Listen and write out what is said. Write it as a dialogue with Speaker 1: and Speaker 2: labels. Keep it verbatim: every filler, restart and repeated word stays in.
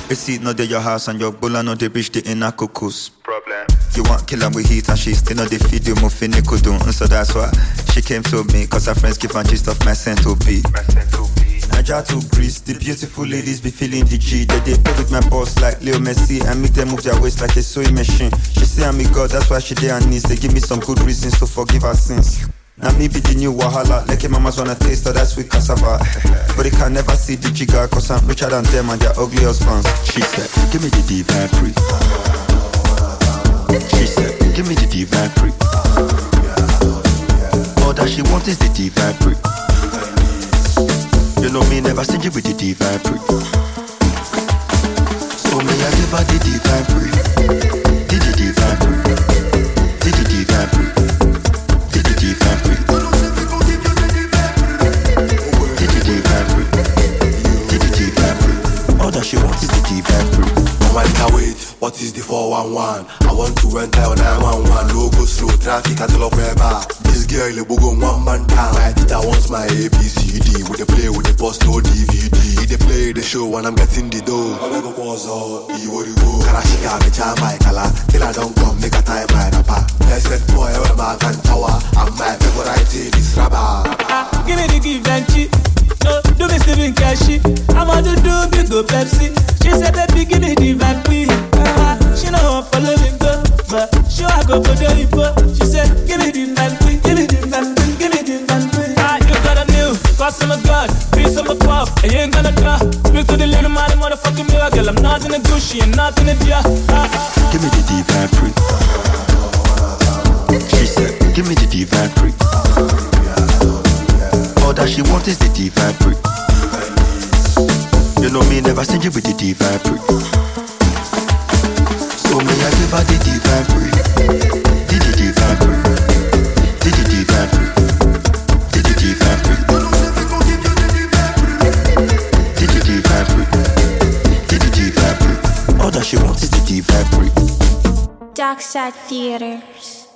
Speaker 1: Receipt not at your house and your bola no they reach the inner cocos. Problem. You want kill her with heat and she still not the feed you muffin nikudun. And so that's why she came to me, cause her friends give her gist of my scent to be. I try to grease, the beautiful ladies be feeling the G. They they play with my boss like Leo Messi and make them move their waist like a sewing machine. She say I'm a god, that's why she dey her knees. They give me some good reasons to forgive her sins. Now me be the new wahala, like your mamas wanna taste of that sweet cassava. But they can never see the jigger, cause I'm richer than them and their ugly husbands. She said, give me the divine pre. She said, give me the divine pre. All that she wants is the divine pre. You know me never stingy with the divine pre. So me I give her the divine pre. Did the divine pre. Did the divine pre. Did the divine pre. Did the divine pre. Did the divine pre. All that she wants is the divine pre.
Speaker 2: Mama can wait, what is the four one one? I want to enter on nine one one. No go slow, traffic at the lock wherever. This girl, the bogo one man down. My tita wants my A B C D. With the play, with the post, no D V D. They play the show when I'm getting the dough. I'm gonna pause on, you worry go. Karashika, me cha my kala. Till I don't come, make a time my rapper. Blessed boy, all my can tower. I'm my favorite thing, this rapper.
Speaker 3: Give me the give and cheat. No, do me Steven Cashy. I'm on to do big go Pepsi. She said, baby, give me the vibe, please. Uh, she know how follow me go, but she I go for the info. She said, give me the vibe, please. Give me the vibe, please. Give me the vibe, please. Ah, you got a new, cause I'm a god, piece of a puff, and you ain't gonna try. Speak to the little man, motherfucking me, girl. I'm not in a Gucci and not in a Dia. Ah, ah.
Speaker 1: Give me the divine pre. She said, give me the divine pre. All that she wants is the divine pre. You know me never stingy with the divine pre. So me I give her the divine pre. Did the divine pre. Did the divine pre. Did the divine pre. Did the divine pre. Did the divine pre. All that she wants is the divine pre.
Speaker 4: Dark Side Theaters.